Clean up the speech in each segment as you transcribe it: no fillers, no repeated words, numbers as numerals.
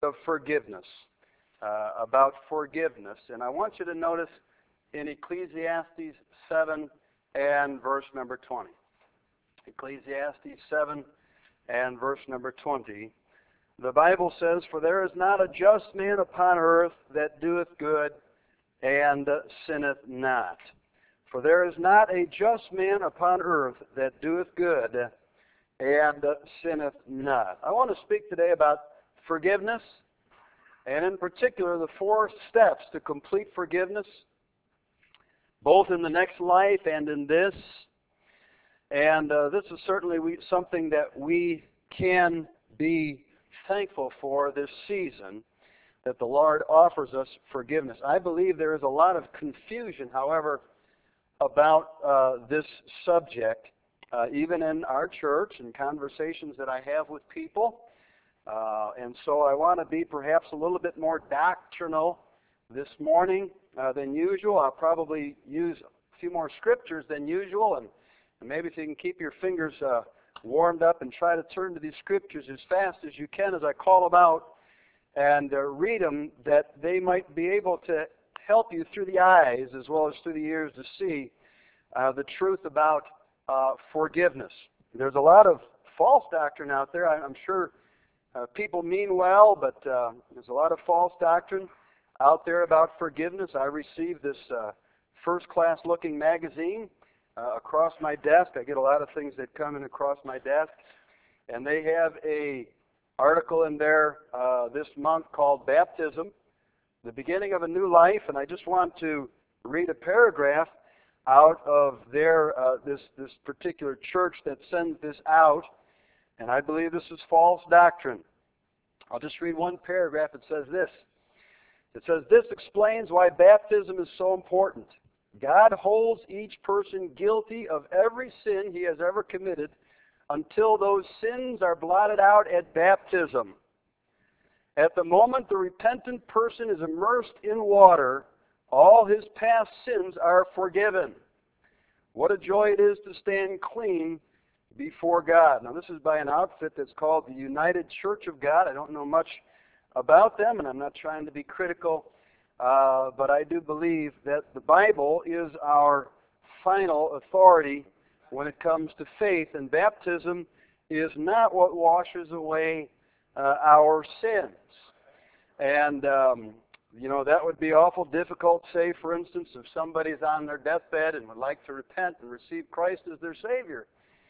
of forgiveness, about forgiveness. And I want you to notice in Ecclesiastes 7 and verse number 20. Ecclesiastes 7 and verse number 20. The Bible says, "For there is not a just man upon earth that doeth good and sinneth not. For there is not a just man upon earth that doeth good and sinneth not." I want to speak today about forgiveness, and in particular the 4 steps to complete forgiveness, both in the next life and in this. And this is certainly something that we can be thankful for this season, that the Lord offers us forgiveness. I believe there is a lot of confusion, however, about this subject, even in our church and conversations that I have with people. And so I want to be perhaps a little bit more doctrinal this morning than usual. I'll probably use a few more scriptures than usual, and maybe if you can keep your fingers warmed up and try to turn to these scriptures as fast as you can as I call them out and read them, that they might be able to help you through the eyes as well as through the ears to see the truth about forgiveness. There's a lot of false doctrine out there. I'm sure people mean well, but there's a lot of false doctrine out there about forgiveness. I received this first-class looking magazine across my desk. I get a lot of things that come in across my desk, and they have a article in there this month called Baptism, the Beginning of a New Life, and I just want to read a paragraph out of their this particular church that sends this out, and I believe this is false doctrine. I'll just read one paragraph. It says this. It says, "This explains why baptism is so important. God holds each person guilty of every sin he has ever committed until those sins are blotted out at baptism. At the moment the repentant person is immersed in water, all his past sins are forgiven. What a joy it is to stand clean before God." Now, this is by an outfit that's called the United Church of God. I don't know much about them, and I'm not trying to be critical, but I do believe that the Bible is our final authority when it comes to faith, and baptism is not what washes away our sins. And, that would be awful difficult. Say, for instance, if somebody's on their deathbed and would like to repent and receive Christ as their Savior,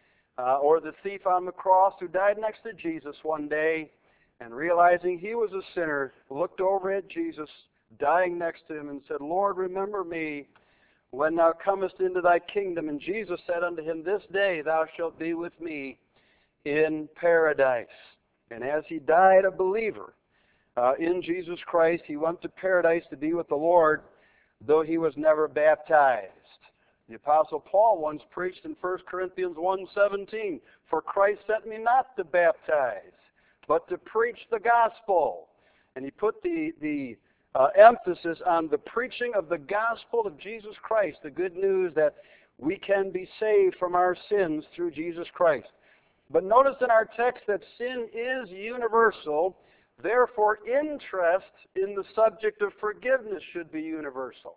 or the thief on the cross who died next to Jesus one day and realizing he was a sinner, looked over at Jesus dying next to him and said, "Lord, remember me when thou comest into thy kingdom." And Jesus said unto him, "This day thou shalt be with me in paradise." And as he died a believer in Jesus Christ, he went to paradise to be with the Lord, though he was never baptized. The Apostle Paul once preached in 1 Corinthians 1:17, "For Christ sent me not to baptize, but to preach the gospel." And he put the emphasis on the preaching of the gospel of Jesus Christ, the good news that we can be saved from our sins through Jesus Christ. But notice in our text that sin is universal, therefore interest in the subject of forgiveness should be universal.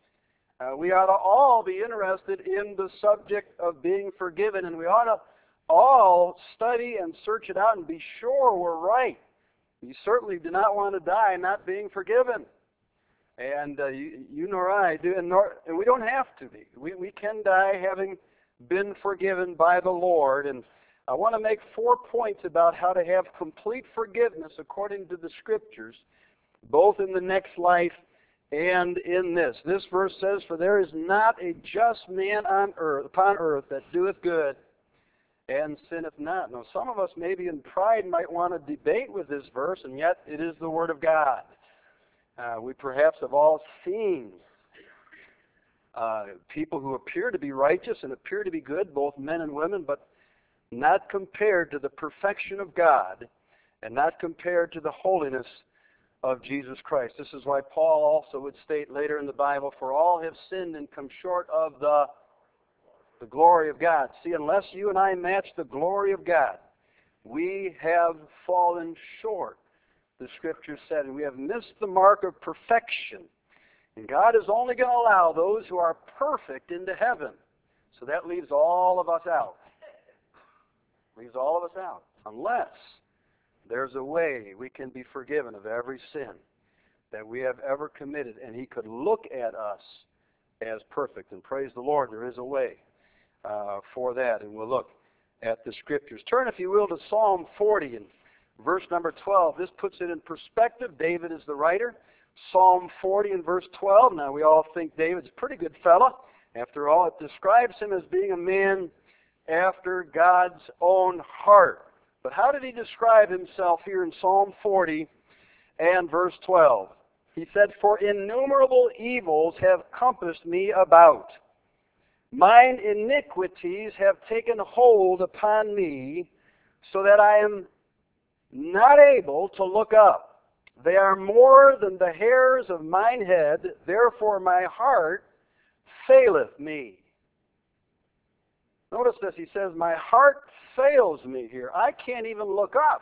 We ought to all be interested in the subject of being forgiven, and we ought to all study and search it out and be sure we're right. You certainly do not want to die not being forgiven. And you nor I do, and we don't have to be. We can die having been forgiven by the Lord. And I want to make 4 points about how to have complete forgiveness according to the Scriptures, both in the next life and in this. This verse says, "For there is not a just man on earth, upon earth that doeth good and sinneth not." Now, some of us maybe in pride might want to debate with this verse, and yet it is the Word of God. We perhaps have all seen people who appear to be righteous and appear to be good, both men and women, but not compared to the perfection of God and not compared to the holiness of Jesus Christ. This is why Paul also would state later in the Bible, "For all have sinned and come short of the glory of God." See, unless you and I match the glory of God, we have fallen short the Scripture said, and we have missed the mark of perfection. And God is only going to allow those who are perfect into heaven. So that leaves all of us out. Leaves all of us out. Unless there's a way we can be forgiven of every sin that we have ever committed, and He could look at us as perfect. And praise the Lord, there is a way for that. And we'll look at the Scriptures. Turn, if you will, to Psalm 40 and verse number 12. This puts it in perspective. David is the writer. Psalm 40 and verse 12. Now, we all think David's a pretty good fella. After all, it describes him as being a man after God's own heart. But how did he describe himself here in Psalm 40 and verse 12? He said, "For innumerable evils have compassed me about. Mine iniquities have taken hold upon me, so that I am not able to look up. They are more than the hairs of mine head, therefore my heart faileth me." Notice this, he says, my heart fails me here. I can't even look up.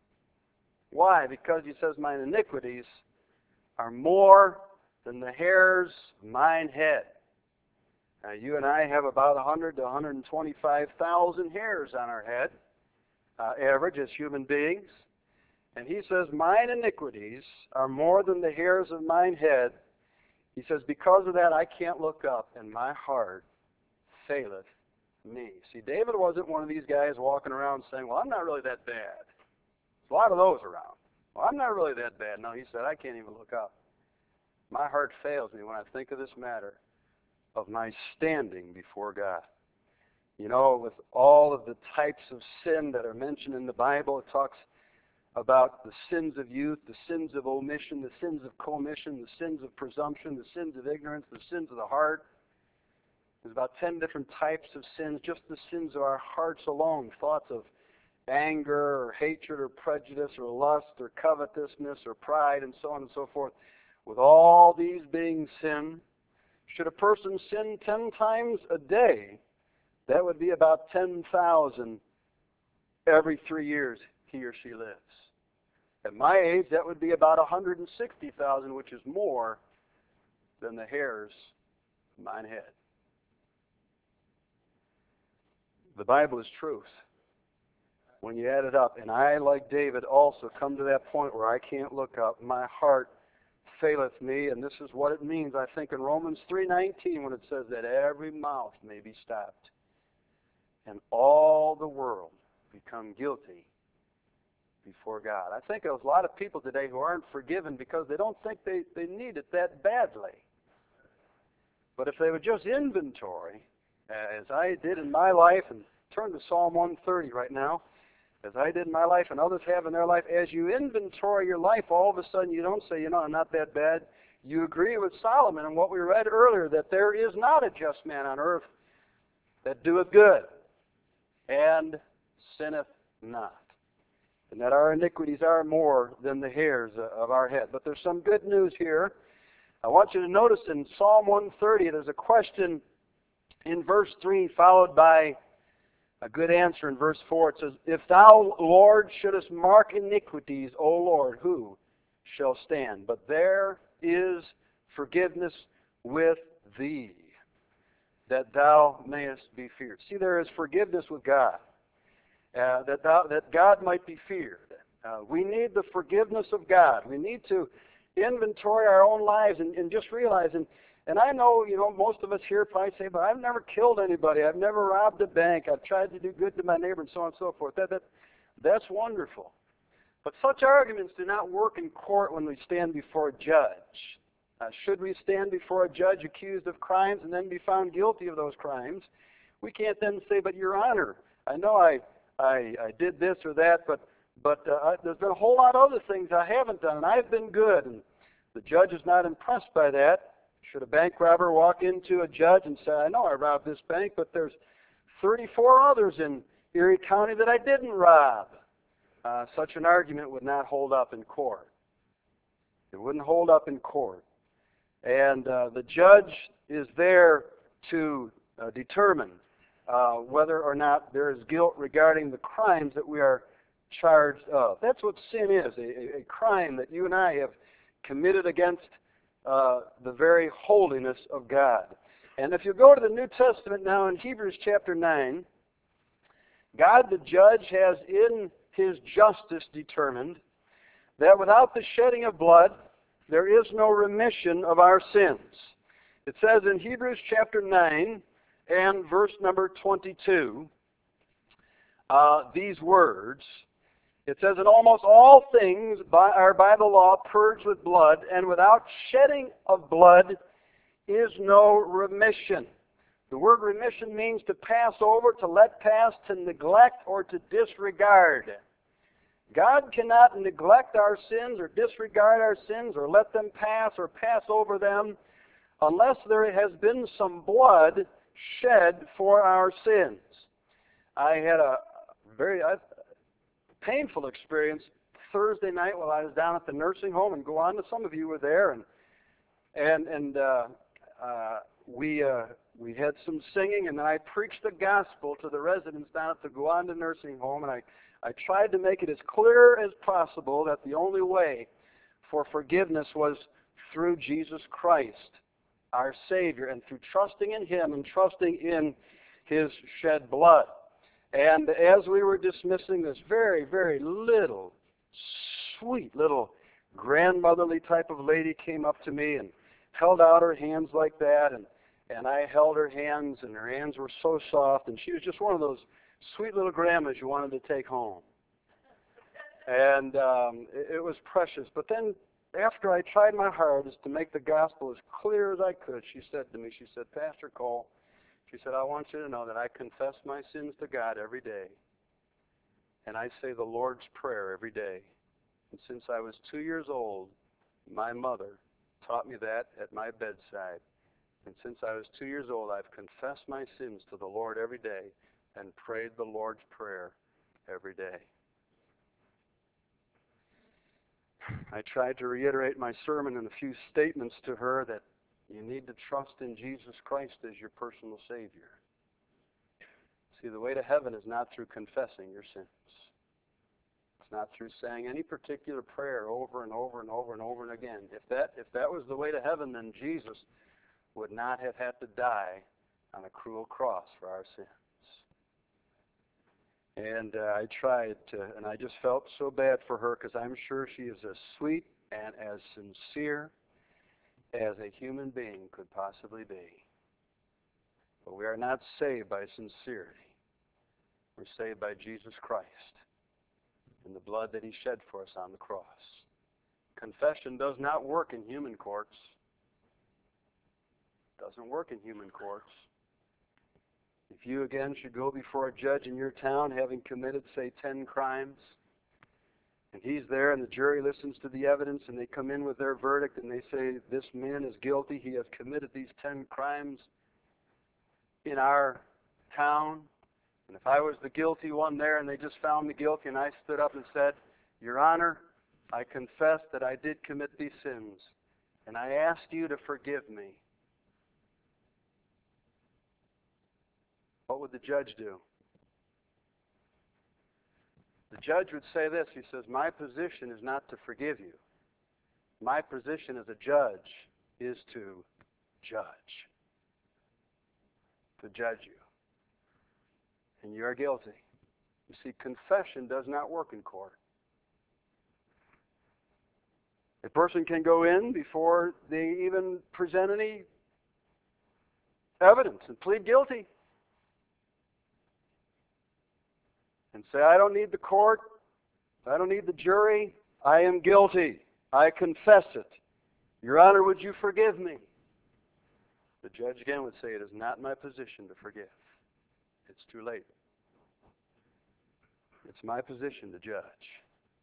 Why? Because he says, mine iniquities are more than the hairs of mine head. Now, you and I have about 100 to 125,000 hairs on our head, average as human beings. And he says, mine iniquities are more than the hairs of mine head. He says, because of that, I can't look up, and my heart faileth me. See, David wasn't one of these guys walking around saying, well, I'm not really that bad. There's a lot of those around. Well, I'm not really that bad. No, he said, I can't even look up. My heart fails me when I think of this matter of my standing before God. You know, with all of the types of sin that are mentioned in the Bible, it talks about the sins of youth, the sins of omission, the sins of commission, the sins of presumption, the sins of ignorance, the sins of the heart. There's about 10 different types of sins, just the sins of our hearts alone, thoughts of anger or hatred or prejudice or lust or covetousness or pride and so on and so forth. With all these being sin, should a person sin 10 times a day, that would be about 10,000 every 3 years he or she lives. At my age, that would be about 160,000, which is more than the hairs of mine head. The Bible is truth. When you add it up, and I, like David, also come to that point where I can't look up. My heart faileth me, and this is what it means, I think, in Romans 3:19, when it says that every mouth may be stopped, and all the world become guilty before God. I think there's a lot of people today who aren't forgiven because they don't think they need it that badly. But if they would just inventory, as I did in my life, and turn to Psalm 130 right now, as I did in my life and others have in their life, as you inventory your life, all of a sudden you don't say, I'm not that bad. You agree with Solomon and what we read earlier, that there is not a just man on earth that doeth good and sinneth not, and that our iniquities are more than the hairs of our head. But there's some good news here. I want you to notice in Psalm 130, there's a question in verse 3, followed by a good answer in verse 4. It says, If thou, Lord, shouldest mark iniquities, O Lord, who shall stand? But there is forgiveness with thee, that thou mayest be feared. See, there is forgiveness with God, that God might be feared. We need the forgiveness of God. We need to inventory our own lives and just realize, and I know, most of us here probably say, but I've never killed anybody. I've never robbed a bank. I've tried to do good to my neighbor and so on and so forth. That's wonderful. But such arguments do not work in court when we stand before a judge. Should we stand before a judge accused of crimes and then be found guilty of those crimes, we can't then say, but Your Honor, I know I did this or that, but there's been a whole lot of other things I haven't done, and I've been good. And the judge is not impressed by that. Should a bank robber walk into a judge and say, I know I robbed this bank, but there's 34 others in Erie County that I didn't rob? Such an argument would not hold up in court. It wouldn't hold up in court. And the judge is there to determine whether or not there is guilt regarding the crimes that we are charged of. That's what sin is, a crime that you and I have committed against the very holiness of God. And if you go to the New Testament now in Hebrews chapter 9, God the judge has in his justice determined that without the shedding of blood, there is no remission of our sins. It says in Hebrews chapter 9 and verse number 22, these words. It says, "In almost all things are by the law purged with blood, and without shedding of blood is no remission." The word remission means to pass over, to let pass, to neglect, or to disregard. God cannot neglect our sins or disregard our sins or let them pass or pass over them unless there has been some blood shed for our sins. I had a very painful experience Thursday night while I was down at the nursing home, and go on to some of you were there, and we had some singing, and then I preached the gospel to the residents down at the Gowanda nursing home, and I tried to make it as clear as possible that the only way for forgiveness was through Jesus Christ, our Savior, and through trusting in Him and trusting in His shed blood. And as we were dismissing, this very, very little, sweet little grandmotherly type of lady came up to me and held out her hands like that, and I held her hands, and her hands were so soft, and she was just one of those sweet little grandmas you wanted to take home. And it was precious. But then after I tried my hardest to make the gospel as clear as I could, she said to me, she said, "Pastor Cole," she said, "I want you to know that I confess my sins to God every day. And I say the Lord's Prayer every day. And since I was 2 years old, my mother taught me that at my bedside. And since I was 2 years old, I've confessed my sins to the Lord every day and prayed the Lord's Prayer every day." I tried to reiterate my sermon in a few statements to her that you need to trust in Jesus Christ as your personal Savior. See, the way to heaven is not through confessing your sins. It's not through saying any particular prayer over and over and over and over and again. If that was the way to heaven, then Jesus would not have had to die on a cruel cross for our sins. And I tried to, and I just felt so bad for her, because I'm sure she is as sweet and as sincere as a human being could possibly be. But we are not saved by sincerity. We're saved by Jesus Christ and the blood that He shed for us on the cross. Confession does not work in human courts. It doesn't work in human courts. If you again should go before a judge in your town having committed, say, 10 crimes, and he's there and the jury listens to the evidence and they come in with their verdict and they say, "This man is guilty, he has committed these 10 crimes in our town," and if I was the guilty one there and they just found me guilty and I stood up and said, "Your Honor, I confess that I did commit these sins, and I ask you to forgive me," what would the judge do? The judge would say this. He says, "My position is not to forgive you. My position as a judge is to judge. To judge you. And you are guilty." You see, confession does not work in court. A person can go in before they even present any evidence and plead guilty. And say, "I don't need the court. I don't need the jury. I am guilty. I confess it. Your Honor, would you forgive me?" The judge again would say, "It is not my position to forgive. It's too late. It's my position to judge."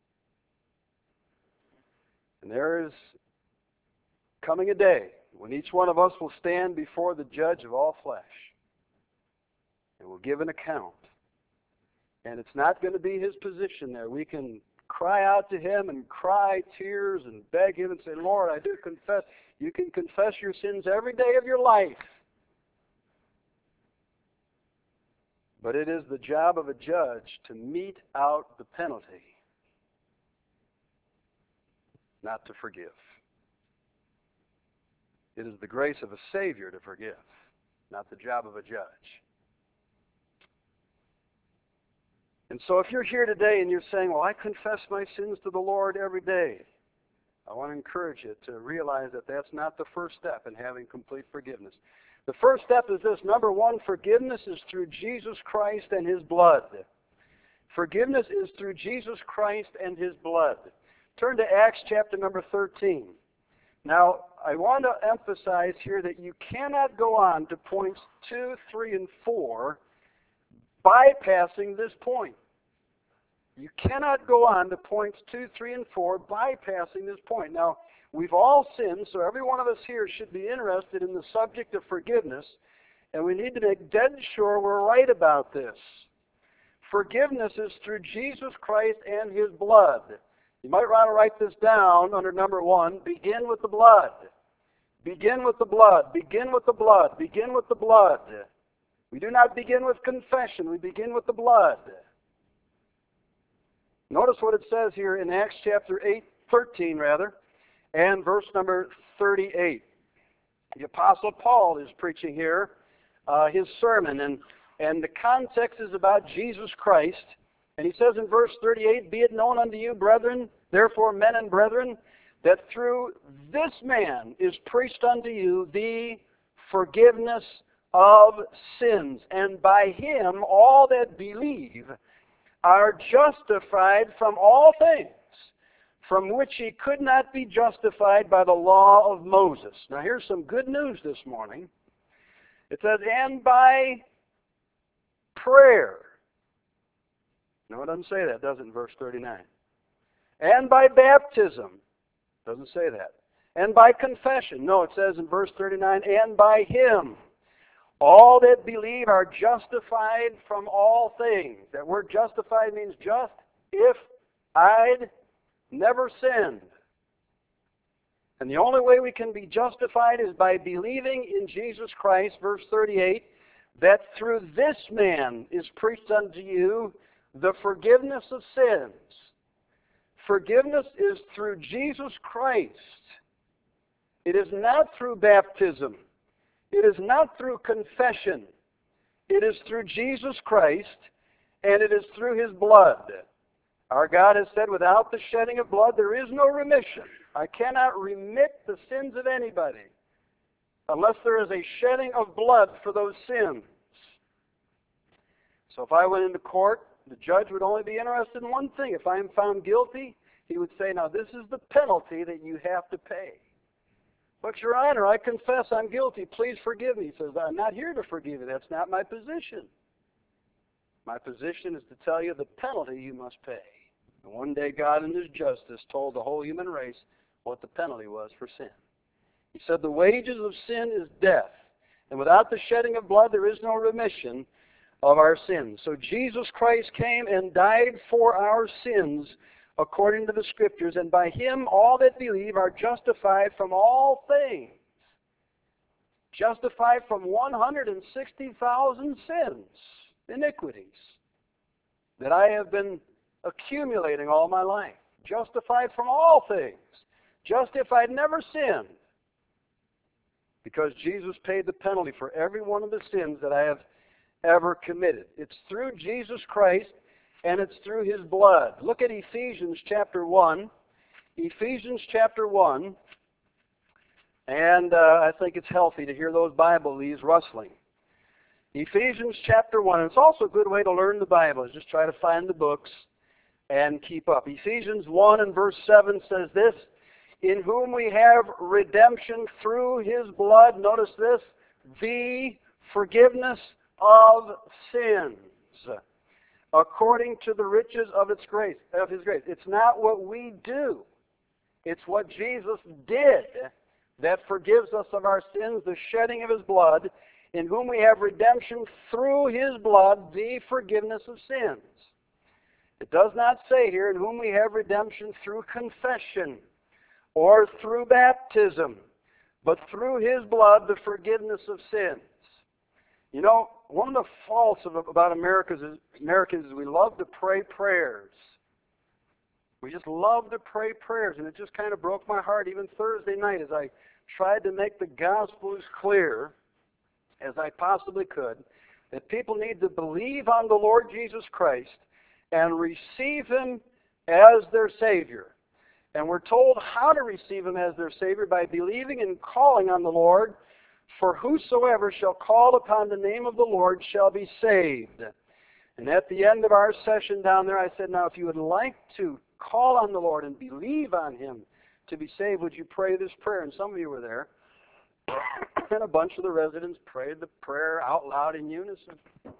And there is coming a day when each one of us will stand before the judge of all flesh and will give an account. And it's not going to be his position there. We can cry out to Him and cry tears and beg Him and say, "Lord, I do confess." You can confess your sins every day of your life. But it is the job of a judge to mete out the penalty, not to forgive. It is the grace of a Savior to forgive, not the job of a judge. And so if you're here today and you're saying, well, I confess my sins to the Lord every day, I want to encourage you to realize that that's not the first step in having complete forgiveness. The first step is this. Number one, forgiveness is through Jesus Christ and His blood. Forgiveness is through Jesus Christ and His blood. Turn to Acts chapter number 13. Now, I want to emphasize here that you cannot go on to points 2, 3, and 4 bypassing this point. You cannot go on to points 2, 3, and 4 bypassing this point. Now, we've all sinned, so every one of us here should be interested in the subject of forgiveness, and we need to make dead sure we're right about this. Forgiveness is through Jesus Christ and His blood. You might want to write this down under number 1. Begin with the blood. Begin with the blood. Begin with the blood. Begin with the blood. We do not begin with confession. We begin with the blood. Notice what it says here in Acts chapter 13, and verse number 38. The Apostle Paul is preaching here his sermon, and the context is about Jesus Christ. And he says in verse 38, "Be it known unto you, brethren, therefore men and brethren, that through this man is preached unto you the forgiveness of sins, and by him all that believe are justified from all things from which he could not be justified by the law of Moses." Now here's some good news this morning. It says, "And by prayer." No, it doesn't say that, does it, in verse 39? "And by baptism." Doesn't say that. "And by confession." No, it says in verse 39, "And by him all that believe are justified from all things." That word justified means just if I'd never sinned. And the only way we can be justified is by believing in Jesus Christ, verse 38, "that through this man is preached unto you the forgiveness of sins." Forgiveness is through Jesus Christ. It is not through baptism. It is not through confession. It is through Jesus Christ, and it is through His blood. Our God has said, without the shedding of blood, there is no remission. I cannot remit the sins of anybody unless there is a shedding of blood for those sins. So if I went into court, the judge would only be interested in one thing. If I am found guilty, he would say, "Now this is the penalty that you have to pay." "But Your Honor, I confess I'm guilty. Please forgive me." He says, "I'm not here to forgive you. That's not my position. My position is to tell you the penalty you must pay." And one day God in His justice told the whole human race what the penalty was for sin. He said, "The wages of sin is death, and without the shedding of blood there is no remission of our sins." So Jesus Christ came and died for our sins according to the Scriptures, and by Him all that believe are justified from all things. Justified from 160,000 sins, iniquities, that I have been accumulating all my life. Justified from all things, just if I'd never sinned. Because Jesus paid the penalty for every one of the sins that I have ever committed. It's through Jesus Christ, and it's through His blood. Look at Ephesians chapter 1. Ephesians chapter 1. And I think it's healthy to hear those Bible leaves rustling. Ephesians chapter 1. And it's also a good way to learn the Bible, is just try to find the books and keep up. Ephesians 1 and verse 7 says this, "In whom we have redemption through His blood," notice this, "the forgiveness of sins, according to the riches of His grace." It's not what we do. It's what Jesus did that forgives us of our sins, the shedding of His blood, "in whom we have redemption through His blood, the forgiveness of sins." It does not say here, "in whom we have redemption through confession or through baptism, but through His blood, the forgiveness of sins." You know, one of the faults about Americans is we love to pray prayers. We just love to pray prayers, and it just kind of broke my heart even Thursday night as I tried to make the gospel as clear as I possibly could, that people need to believe on the Lord Jesus Christ and receive Him as their Savior. And we're told how to receive Him as their Savior by believing and calling on the Lord. For whosoever shall call upon the name of the Lord shall be saved. And at the end of our session down there, I said, now if you would like to call on the Lord and believe on Him to be saved, would you pray this prayer? And some of you were there. And a bunch of the residents prayed the prayer out loud in unison.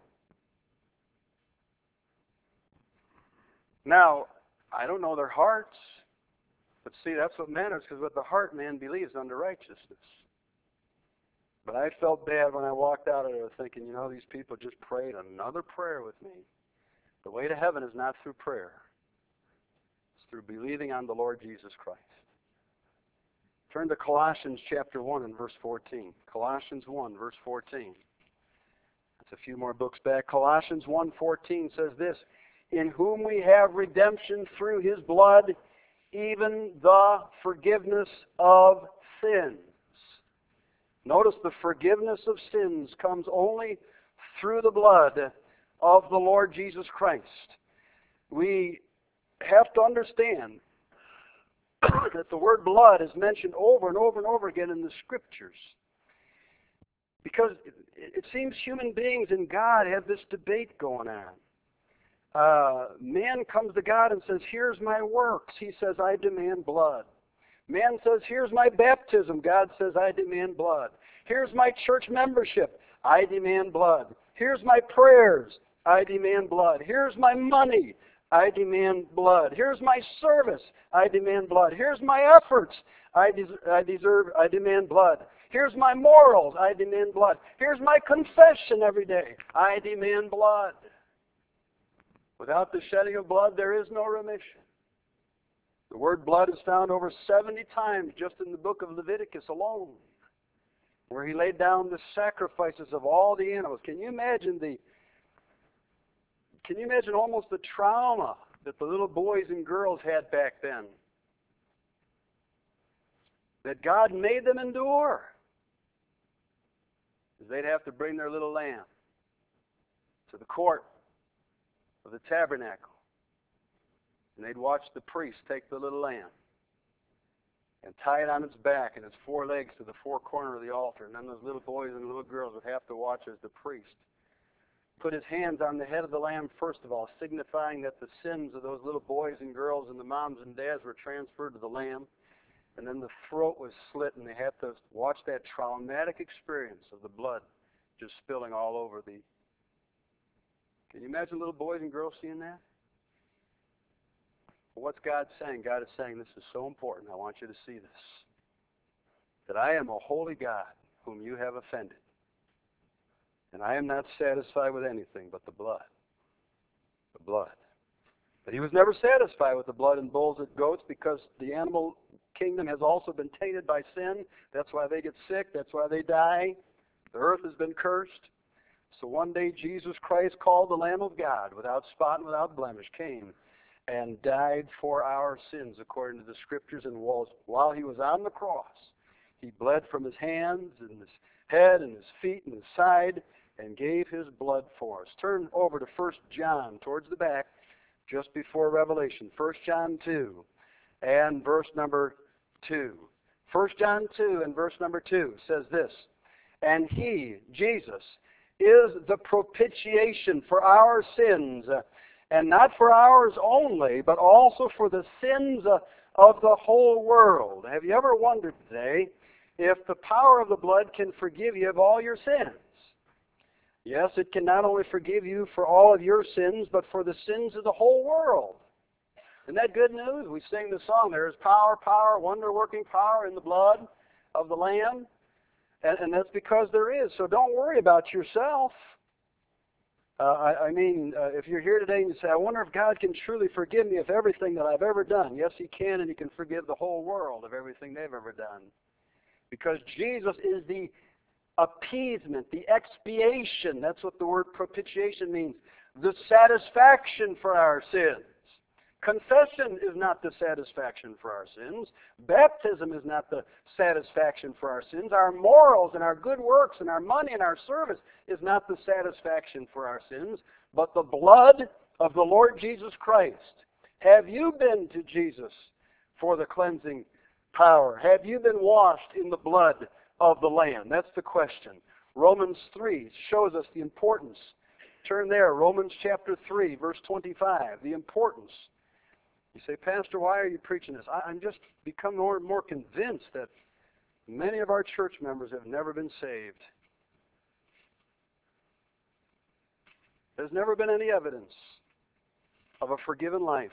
Now, I don't know their hearts, but see, that's what matters, because with the heart man believes unto righteousness. But I felt bad when I walked out of there thinking, these people just prayed another prayer with me. The way to heaven is not through prayer. It's through believing on the Lord Jesus Christ. Turn to Colossians chapter 1 and verse 14. Colossians 1, verse 14. That's a few more books back. Colossians 1:14 says this, in whom we have redemption through His blood, even the forgiveness of sins. Notice the forgiveness of sins comes only through the blood of the Lord Jesus Christ. We have to understand that the word blood is mentioned over and over and over again in the Scriptures. Because it seems human beings and God have this debate going on. Man comes to God and says, here's my works. He says, I demand blood. Man says, here's my baptism. God says, I demand blood. Here's my church membership. I demand blood. Here's my prayers. I demand blood. Here's my money. I demand blood. Here's my service. I demand blood. Here's my efforts. I demand blood. Here's my morals. I demand blood. Here's my confession every day. I demand blood. Without the shedding of blood, there is no remission. The word blood is found over 70 times just in the book of Leviticus alone, where He laid down the sacrifices of all the animals. Can you imagine almost the trauma that the little boys and girls had back then? That God made them endure. Because they'd have to bring their little lamb to the court of the tabernacle. And they'd watch the priest take the little lamb and tie it on its back and its four legs to the four corners of the altar. And then those little boys and little girls would have to watch as the priest put his hands on the head of the lamb, first of all, signifying that the sins of those little boys and girls and the moms and dads were transferred to the lamb. And then the throat was slit, and they had to watch that traumatic experience of the blood just spilling all over the... Can you imagine little boys and girls seeing that? Well, what's God saying? God is saying, this is so important. I want you to see this. That I am a holy God whom you have offended. And I am not satisfied with anything but the blood. The blood. But He was never satisfied with the blood in bulls and goats, because the animal kingdom has also been tainted by sin. That's why they get sick. That's why they die. The earth has been cursed. So one day Jesus Christ, called the Lamb of God, without spot and without blemish, came and died for our sins according to the Scriptures. And while He was on the cross, He bled from His hands and His head and His feet and His side and gave His blood for us. Turn over to 1 John, towards the back, just before Revelation. 1 John 2 and verse number 2. 1 John 2 and verse number 2 says this, and He, Jesus, is the propitiation for our sins, and not for ours only, but also for the sins of the whole world. Have you ever wondered today if the power of the blood can forgive you of all your sins? Yes, it can not only forgive you for all of your sins, but for the sins of the whole world. Isn't that good news? We sing the song, there is power, power, wonder-working power in the blood of the Lamb. And that's because there is. So don't worry about yourself. If you're here today and you say, I wonder if God can truly forgive me of everything that I've ever done. Yes, He can, and He can forgive the whole world of everything they've ever done. Because Jesus is the appeasement, the expiation. That's what the word propitiation means. The satisfaction for our sins. Confession is not the satisfaction for our sins. Baptism is not the satisfaction for our sins. Our morals and our good works and our money and our service is not the satisfaction for our sins, but the blood of the Lord Jesus Christ. Have you been to Jesus for the cleansing power? Have you been washed in the blood of the Lamb? That's the question. Romans 3 shows us the importance. Turn there, Romans chapter 3, verse 25, the importance. You say, Pastor, why are you preaching this? I'm just become more and more convinced that many of our church members have never been saved. There's never been any evidence of a forgiven life.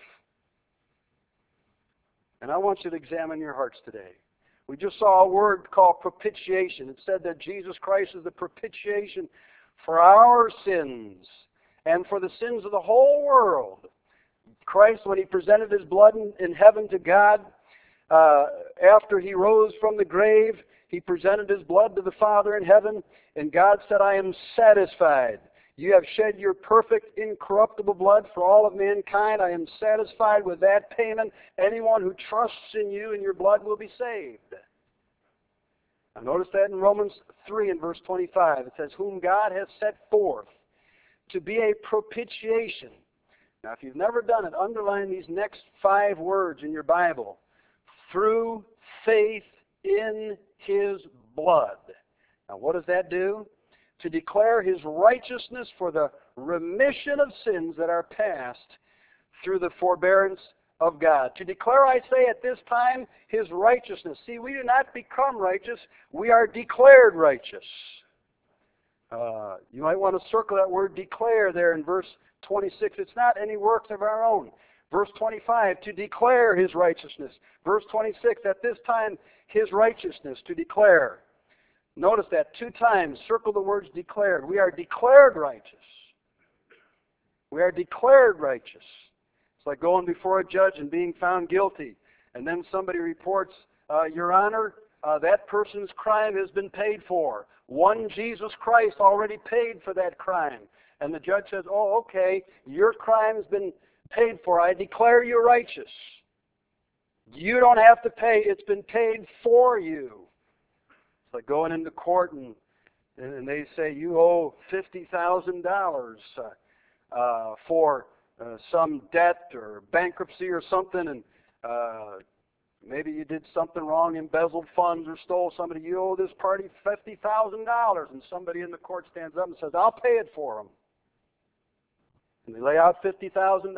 And I want you to examine your hearts today. We just saw a word called propitiation. It said that Jesus Christ is the propitiation for our sins and for the sins of the whole world. Christ, when he presented his blood in heaven to God, after he rose from the grave, he presented his blood to the Father in heaven, and God said, I am satisfied. You have shed your perfect, incorruptible blood for all of mankind. I am satisfied with that payment. Anyone who trusts in you and your blood will be saved. Now notice that in Romans 3 and verse 25. It says, whom God has set forth to be a propitiation. Now, if you've never done it, underline these next 5 words in your Bible. Through faith in his blood. Now, what does that do? To declare his righteousness for the remission of sins that are past through the forbearance of God. To declare, I say, at this time, his righteousness. See, we do not become righteous. We are declared righteous. You might want to circle that word declare there in verse 26. It's not any works of our own. Verse 25, to declare his righteousness. Verse 26, at this time, his righteousness, to declare. Notice that 2 times. Circle the words declared. We are declared righteous. We are declared righteous. It's like going before a judge and being found guilty. And then somebody reports, Your Honor, that person's crime has been paid for. One Jesus Christ already paid for that crime. And the judge says, oh, okay, your crime has been paid for. I declare you righteous. You don't have to pay. It's been paid for you. It's like going into court and they say you owe $50,000 for some debt or bankruptcy or something, and maybe you did something wrong, embezzled funds or stole somebody. You owe this party $50,000, and somebody in the court stands up and says, I'll pay it for them. And they lay out $50,000.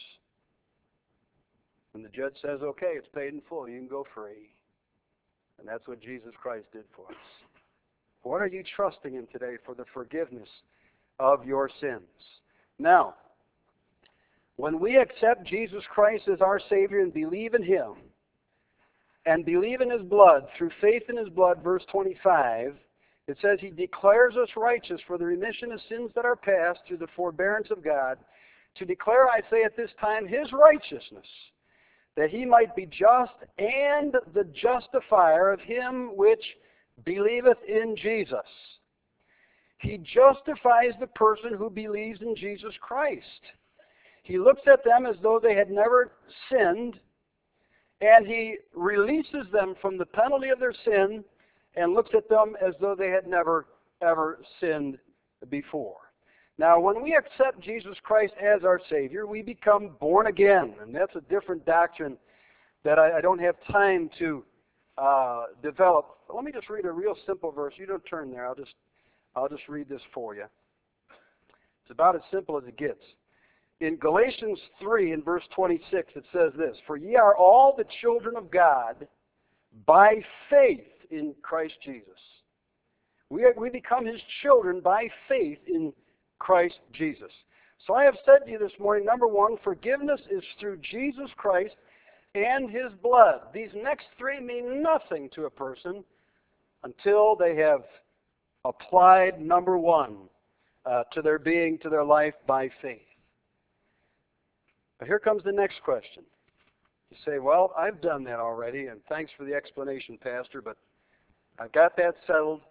And the judge says, okay, it's paid in full. You can go free. And that's what Jesus Christ did for us. What are you trusting in today for the forgiveness of your sins? Now, when we accept Jesus Christ as our Savior and believe in him, and believe in his blood, through faith in his blood, verse 25, it says he declares us righteous for the remission of sins that are past through the forbearance of God, to declare, I say at this time, his righteousness, that he might be just and the justifier of him which believeth in Jesus. He justifies the person who believes in Jesus Christ. He looks at them as though they had never sinned, and he releases them from the penalty of their sin and looks at them as though they had never, ever sinned before. Now, when we accept Jesus Christ as our Savior, we become born again. And that's a different doctrine that I don't have time to develop. But let me just read a real simple verse. You don't turn there. I'll just read this for you. It's about as simple as it gets. In Galatians 3, in verse 26, it says this, for ye are all the children of God by faith in Christ Jesus. We become his children by faith in Christ Jesus. So I have said to you this morning, number one, forgiveness is through Jesus Christ and his blood. These next 3 mean nothing to a person until they have applied number 1 to their being, to their life by faith. But here comes the next question. You say, well, I've done that already, and thanks for the explanation, Pastor, but I've got that settled.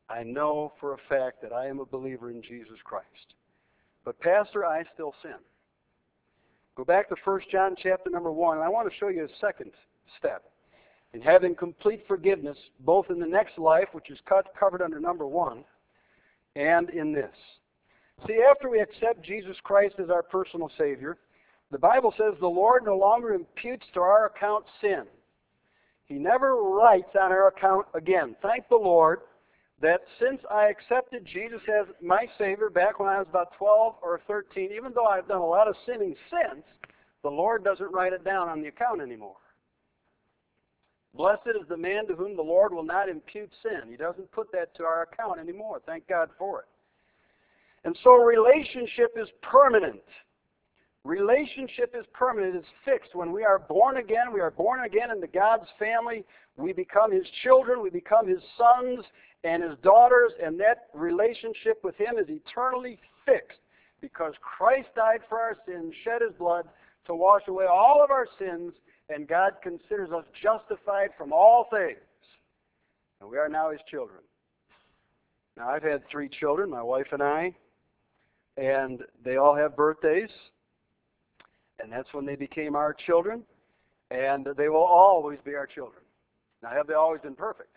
I know for a fact that I am a believer in Jesus Christ. But Pastor, I still sin. Go back to 1 John chapter number 1, and I want to show you a second step in having complete forgiveness, both in the next life, which is covered under number 1, and in this. See, after we accept Jesus Christ as our personal Savior, the Bible says the Lord no longer imputes to our account sin. He never writes on our account again. Thank the Lord that since I accepted Jesus as my Savior back when I was about 12 or 13, even though I've done a lot of sinning since, the Lord doesn't write it down on the account anymore. Blessed is the man to whom the Lord will not impute sin. He doesn't put that to our account anymore. Thank God for it. And so relationship is permanent. Relationship is permanent. It's fixed. When we are born again into God's family. We become His children. We become His sons and His daughters. And that relationship with Him is eternally fixed because Christ died for our sins, shed His blood to wash away all of our sins, and God considers us justified from all things. And we are now His children. Now, I've had 3 children, my wife and I, and they all have birthdays. And that's when they became our children, and they will always be our children. Now, have they always been perfect?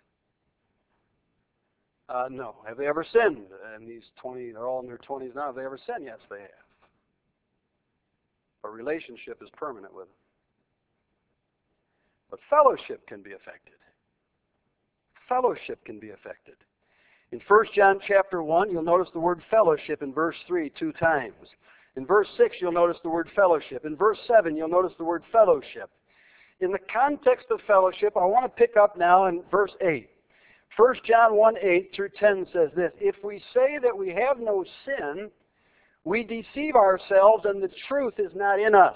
No. Have they ever sinned? And these 20, they're all in their 20s now. Have they ever sinned? Yes, they have. But relationship is permanent with them. But fellowship can be affected. Fellowship can be affected. In 1 John chapter 1, you'll notice the word fellowship in verse 3 2 times. In verse 6, you'll notice the word fellowship. In verse 7, you'll notice the word fellowship. In the context of fellowship, I want to pick up now in verse 8. 1 John 1, 8 through 10 says this, If we say that we have no sin, we deceive ourselves and the truth is not in us.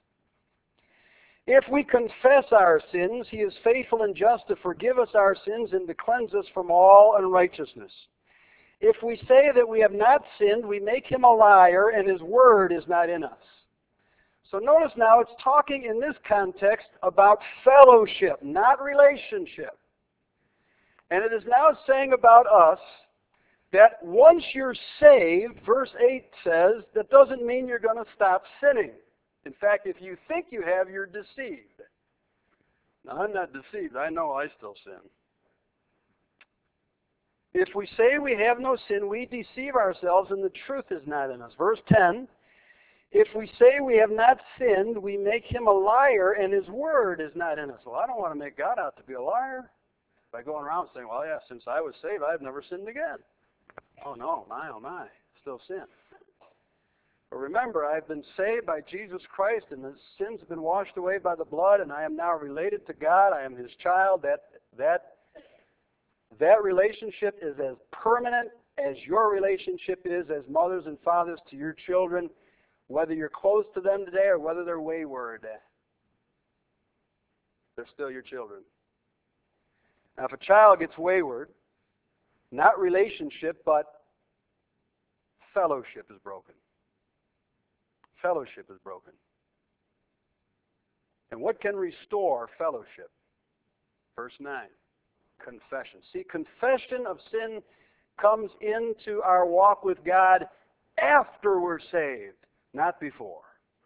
If we confess our sins, He is faithful and just to forgive us our sins and to cleanse us from all unrighteousness. If we say that we have not sinned, we make Him a liar, and His word is not in us. So notice now it's talking in this context about fellowship, not relationship. And it is now saying about us that once you're saved, verse 8 says, that doesn't mean you're going to stop sinning. In fact, if you think you have, you're deceived. Now, I'm not deceived. I know I still sin. If we say we have no sin, we deceive ourselves and the truth is not in us. Verse 10, if we say we have not sinned, we make Him a liar and His word is not in us. Well, I don't want to make God out to be a liar by going around saying, well, yeah, since I was saved, I've never sinned again. Oh, my, still sin. But remember, I've been saved by Jesus Christ and the sins have been washed away by the blood and I am now related to God. I am His child. That relationship is as permanent as your relationship is as mothers and fathers to your children, whether you're close to them today or whether they're wayward. They're still your children. Now, if a child gets wayward, not relationship, but fellowship is broken. Fellowship is broken. And what can restore fellowship? Verse 9. Confession. See, confession of sin comes into our walk with God after we're saved, not before.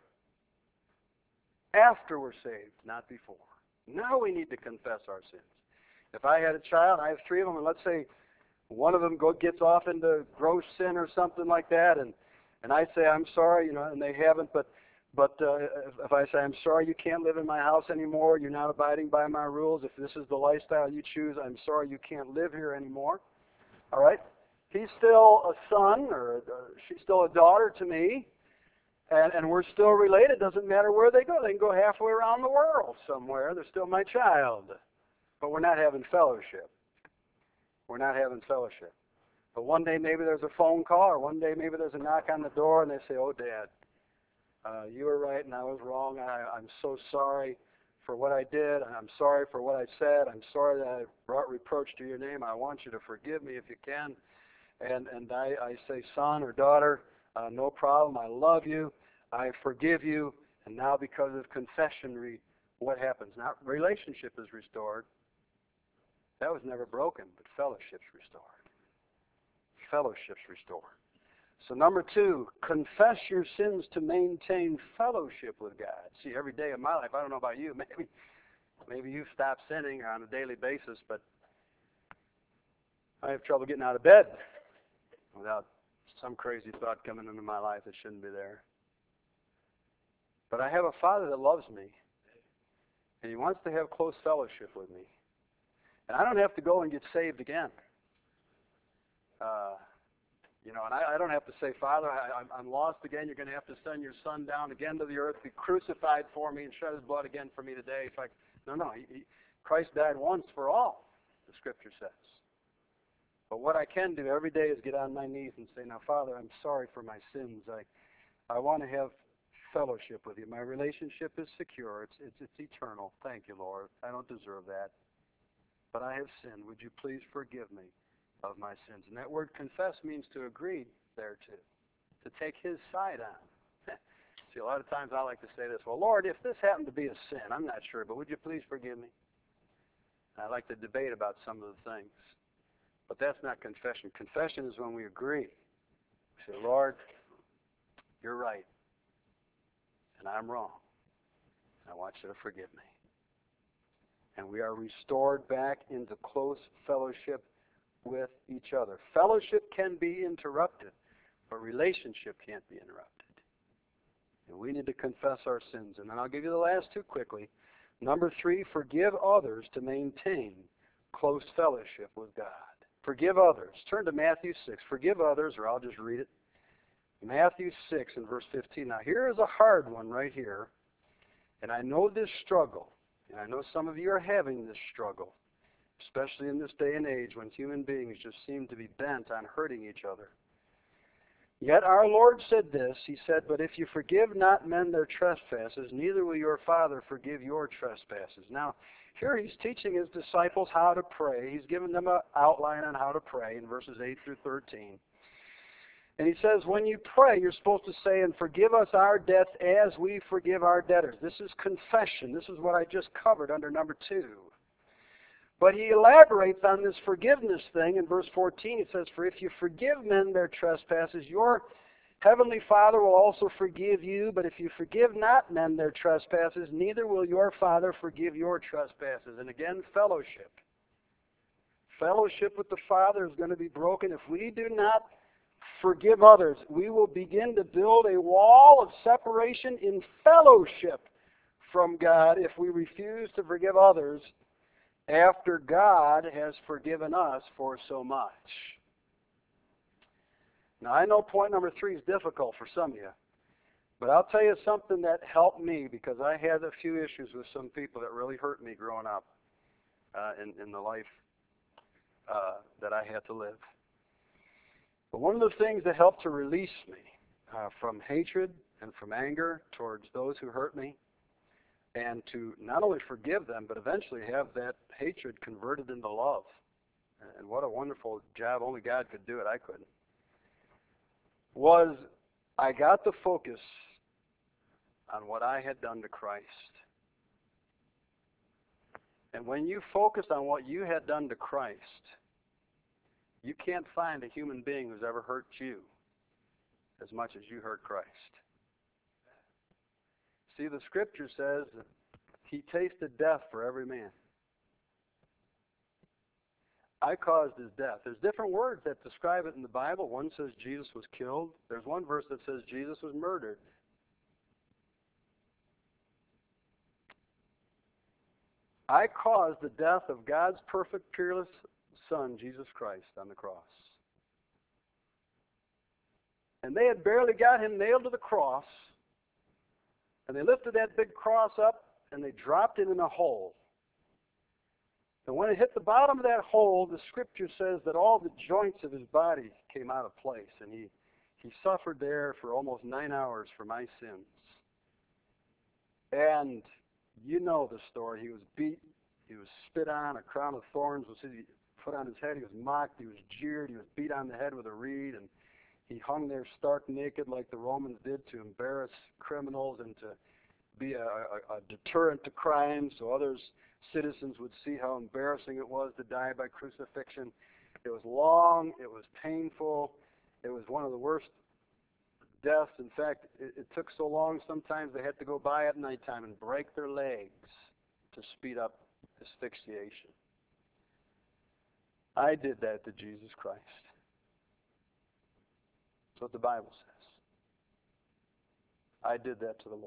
After we're saved, not before. Now we need to confess our sins. If I had a child, I have 3 of them, and let's say one of them gets off into gross sin or something like that, and I say, I'm sorry, and they haven't, but if I say, I'm sorry you can't live in my house anymore, you're not abiding by my rules, if this is the lifestyle you choose, I'm sorry you can't live here anymore. All right? He's still a son, or she's still a daughter to me, and we're still related. Doesn't matter where they go. They can go halfway around the world somewhere. They're still my child. But we're not having fellowship. We're not having fellowship. But one day maybe there's a phone call, or one day maybe there's a knock on the door, and they say, oh, Dad, you were right and I was wrong. I'm so sorry for what I did. I'm sorry for what I said. I'm sorry that I brought reproach to your name. I want you to forgive me if you can. And I say, son or daughter, no problem. I love you. I forgive you. And now because of confession, what happens? Now relationship is restored. That was never broken, but fellowship's restored. fellowship's restored. So number 2, confess your sins to maintain fellowship with God. See, every day of my life, I don't know about you, maybe you've stopped sinning on a daily basis, but I have trouble getting out of bed without some crazy thought coming into my life that shouldn't be there. But I have a Father that loves me, and He wants to have close fellowship with me. And I don't have to go and get saved again. And I don't have to say, Father, I'm lost again. You're going to have to send your Son down again to the earth, be crucified for me, and shed His blood again for me today. No. Christ died once for all, the Scripture says. But what I can do every day is get on my knees and say, now, Father, I'm sorry for my sins. I want to have fellowship with you. My relationship is secure. It's eternal. Thank you, Lord. I don't deserve that. But I have sinned. Would you please forgive me of my sins? And that word confess means to agree thereto, to take His side on. See, a lot of times I like to say this, well, Lord, if this happened to be a sin, I'm not sure, but would you please forgive me? And I like to debate about some of the things. But that's not confession. Confession is when we agree. We say, Lord, you're right, and I'm wrong. And I want you to forgive me. And we are restored back into close fellowship with each other. Fellowship can be interrupted, but relationship can't be interrupted. And we need to confess our sins. And then I'll give you the last 2 quickly. Number 3, forgive others to maintain close fellowship with God. Forgive others. Turn to Matthew 6. Forgive others, or I'll just read it. Matthew 6 and verse 15. Now here is a hard one right here. And I know this struggle. And I know some of you are having this struggle, especially in this day and age when human beings just seem to be bent on hurting each other. Yet our Lord said this. He said, but if you forgive not men their trespasses, neither will your Father forgive your trespasses. Now, here He's teaching His disciples how to pray. He's given them an outline on how to pray in verses 8 through 13. And He says, when you pray, you're supposed to say, and forgive us our debts as we forgive our debtors. This is confession. This is what I just covered under number 2. But He elaborates on this forgiveness thing in verse 14. He says, for if you forgive men their trespasses, your heavenly Father will also forgive you. But if you forgive not men their trespasses, neither will your Father forgive your trespasses. And again, fellowship. Fellowship with the Father is going to be broken if we do not forgive others. We will begin to build a wall of separation in fellowship from God if we refuse to forgive others after God has forgiven us for so much. Now, I know point number 3 is difficult for some of you, but I'll tell you something that helped me because I had a few issues with some people that really hurt me growing up in the life that I had to live. But one of the things that helped to release me from hatred and from anger towards those who hurt me, and to not only forgive them, but eventually have that hatred converted into love. And what a wonderful job. Only God could do it. I couldn't. Was I got to focus on what I had done to Christ. And when you focus on what you had done to Christ, you can't find a human being who's ever hurt you as much as you hurt Christ. See, the Scripture says that He tasted death for every man. I caused his death. There's different words that describe it in the Bible. One says Jesus was killed. There's one verse that says Jesus was murdered. I caused the death of God's perfect, peerless Son, Jesus Christ, on the cross. And they had barely got Him nailed to the cross, and they lifted that big cross up, and they dropped it in a hole. And when it hit the bottom of that hole, the Scripture says that all the joints of His body came out of place, and He suffered there for almost 9 hours for my sins. And you know the story. He was beat. He was spit on. A crown of thorns was put on his head. He was mocked. He was jeered. He was beat on the head with a reed. And He hung there stark naked like the Romans did to embarrass criminals and to be a deterrent to crime so others, citizens, would see how embarrassing it was to die by crucifixion. It was long. It was painful. It was one of the worst deaths. In fact, it took so long sometimes they had to go by at nighttime and break their legs to speed up asphyxiation. I did that to Jesus Christ. That's what the Bible says. I did that to the Lord.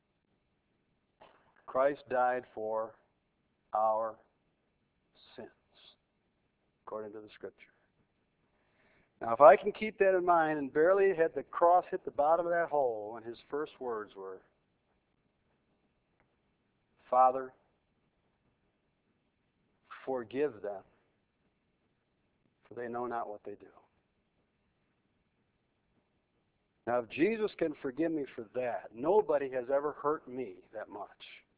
Christ died for our sins, according to the Scripture. Now, if I can keep that in mind, and barely had the cross hit the bottom of that hole, and his first words were, Father, forgive them, for they know not what they do. Now, if Jesus can forgive me for that, nobody has ever hurt me that much.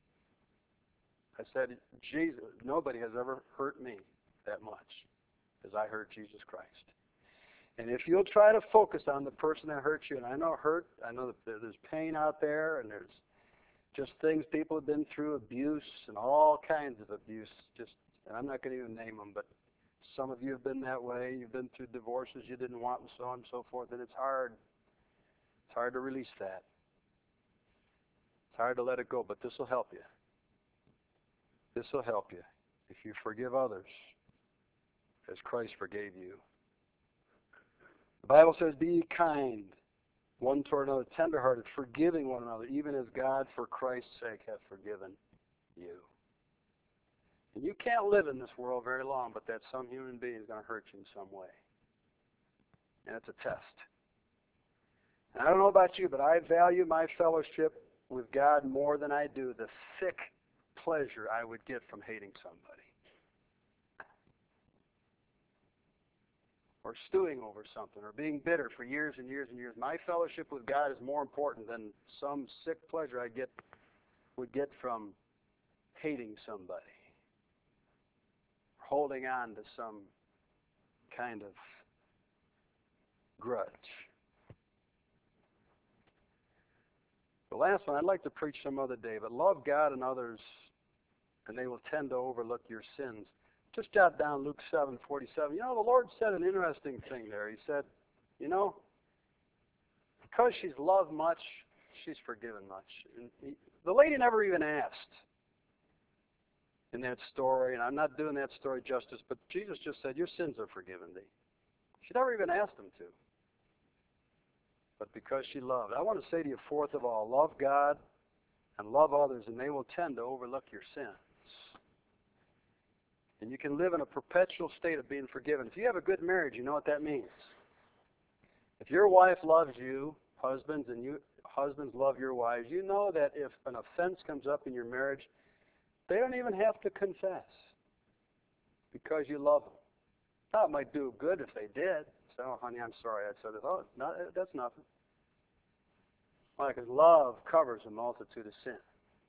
I said, Jesus, nobody has ever hurt me that much as I hurt Jesus Christ. And if you'll try to focus on the person that hurt you, and I know that there's pain out there, and there's just things people have been through, abuse and all kinds of abuse, and I'm not going to even name them, but some of you have been that way. You've been through divorces you didn't want and so on and so forth, and it's hard. It's hard to release that. It's hard to let it go, but this will help you. This will help you if you forgive others as Christ forgave you. The Bible says, be kind one toward another, tenderhearted, forgiving one another, even as God, for Christ's sake, hath forgiven you. And you can't live in this world very long, but that some human being is going to hurt you in some way. And it's a test. And I don't know about you, but I value my fellowship with God more than I do the sick pleasure I would get from hating somebody. Or stewing over something, or being bitter for years and years and years. My fellowship with God is more important than some sick pleasure I would get from hating somebody, holding on to some kind of grudge. The last one I'd like to preach some other day, but love God and others, and they will tend to overlook your sins. Just jot down Luke 7:47. You know, the Lord said an interesting thing there. He said, you know, because she's loved much, she's forgiven much. And the lady never even asked in that story, and I'm not doing that story justice, but Jesus just said, your sins are forgiven thee. She never even asked him to. But because she loved. I want to say to you, fourth of all, love God and love others, and they will tend to overlook your sins. And you can live in a perpetual state of being forgiven. If you have a good marriage, you know what that means. If your wife loves you, husbands, and you husbands love your wives, you know that if an offense comes up in your marriage, they don't even have to confess because you love them. Now, it might do good if they did. Say, oh, honey, I'm sorry I said this. Oh, no, that's nothing. Why? Because love covers a multitude of sins.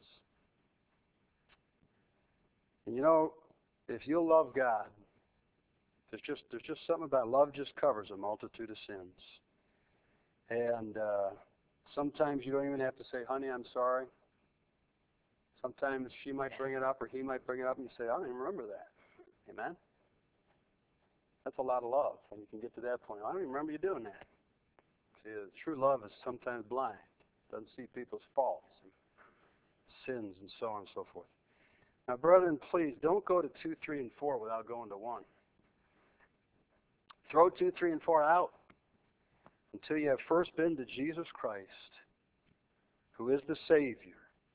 And you know, if you love God, there's just something about love just covers a multitude of sins. And sometimes you don't even have to say, honey, I'm sorry. Sometimes she might bring it up or he might bring it up and you say, I don't even remember that. Amen? That's a lot of love when you can get to that point. I don't even remember you doing that. See, true love is sometimes blind. Doesn't see people's faults and sins and so on and so forth. Now, brethren, please don't go to 2, 3, and 4 without going to 1. Throw 2, 3, and 4 out until you have first been to Jesus Christ, who is the Savior.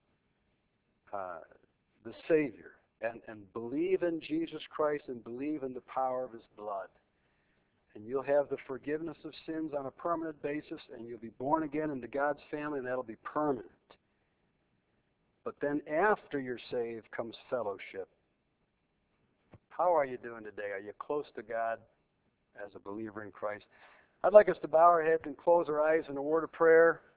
And believe in Jesus Christ and believe in the power of his blood. And you'll have the forgiveness of sins on a permanent basis, and you'll be born again into God's family, and that'll be permanent. But then after you're saved comes fellowship. How are you doing today? Are you close to God as a believer in Christ? I'd like us to bow our heads and close our eyes in a word of prayer.